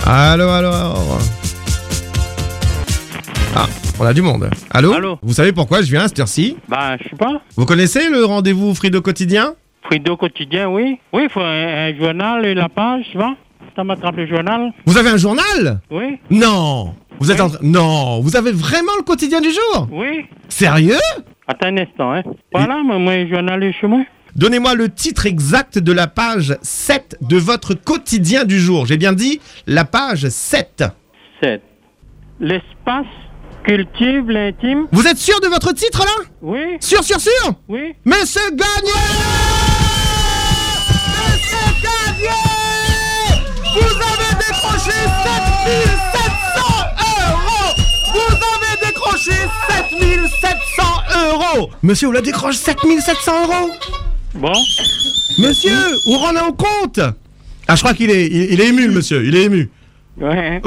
Allô. Ah, on a du monde. Allô. Allô. Vous savez pourquoi je viens à cette heure-ci? Bah, je sais pas. Vous connaissez le rendez-vous Frido quotidien? Frido quotidien, oui. Oui, il faut un journal et la page, tu vois. Ça m'attrape le journal. Vous avez un journal? Oui. Non. Vous êtes Oui. en train... Non, vous avez vraiment le quotidien du jour? Oui. Sérieux? Attends un instant, hein. Voilà, moi, un journal est chez moi. Donnez-moi le titre exact de la page 7 de votre quotidien du jour. J'ai bien dit la page 7. 7. L'espace cultive l'intime. Vous êtes sûr de votre titre là? Oui. Sûr? Oui. Mais c'est gagné! Mais c'est gagné! Vous avez décroché 7700 €! Vous avez décroché 7700 €! Monsieur, on la décroche 7700 €! Bon. Monsieur, vous rendez en compte? Ah, je crois qu'il est, il est ému, le monsieur, il est ému. Ouais.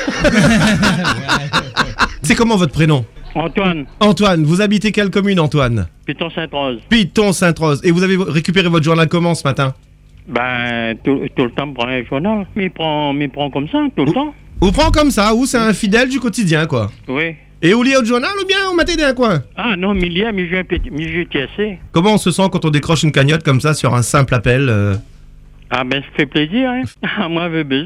C'est comment votre prénom? Antoine. Antoine, vous habitez quelle commune, Antoine? Piton Sainte-Rose. Piton-Sainte-Rose. Et vous avez récupéré votre journal comment ce matin? Ben, tout le temps, prend un journal. Mais il prend comme ça, tout le temps. Vous prend comme ça, ou c'est un fidèle du quotidien, quoi? Oui. Et vous liez au journal ou bien on m'a t'aidé un coin? Ah non, millier, mais j'ai un petit, mais j'ai TSC. Comment on se sent quand on décroche une cagnotte comme ça sur un simple appel Ah ben, ça fait plaisir, hein. Ah, moi, je veux